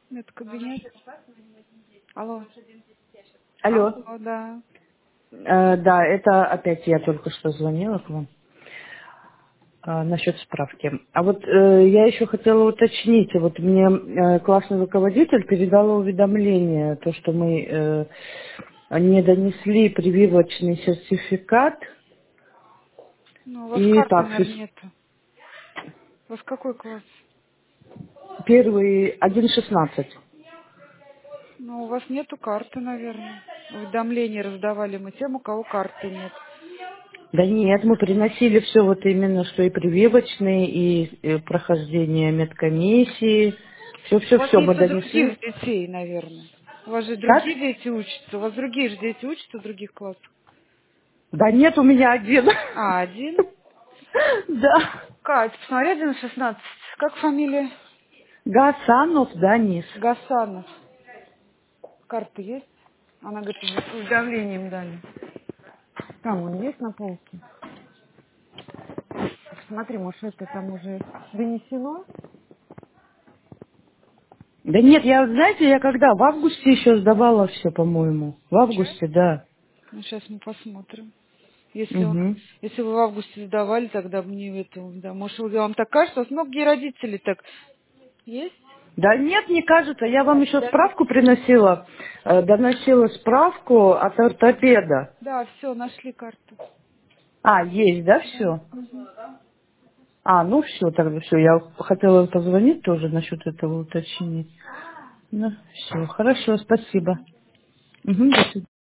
Это кабинет. Алло. Алло. Алло, да. Да, это опять я только что звонила к вам насчет справки. А вот я еще хотела уточнить. Вот мне классный руководитель передал уведомление, то, что мы не донесли прививочный сертификат. Ну, у вас И карты, так, наверное, нету. У вас какой класс? первый 1.16. Ну, у вас нету карты, наверное. Уведомления раздавали мы тем, у кого карты нет. Да нет, мы приносили все вот именно, что и прививочные, и прохождение медкомиссии. У вас Все-все-все мы есть у донесли. других детей, наверное. У вас же Как? другие дети учатся. У вас другие же дети учатся в других классах. Да нет, у меня один. А, один? Да. Кать, посмотри, 1.16. Как фамилия? Гасанов Данис. Гасанов. Карта есть? Она говорит, с уведомлением дали. Там он есть на полке? Смотри, может, это там уже донесено? Да нет, я, знаете, я когда? В августе еще сдавала все, по-моему. В Че? августе, да. Ну, сейчас мы посмотрим. Если он, Угу. если вы в августе сдавали, тогда мне это, да. Может, вам так кажется, у вас многие родители так есть? Да нет, не кажется. Я вам еще справку приносила, доносила справку от ортопеда. Да, все, нашли карту. А, есть, да, Да. все? Мгм. А, ну все, тогда все. Я хотела позвонить тоже насчет этого уточнить. Ну, все, хорошо, спасибо. Угу, до свидания.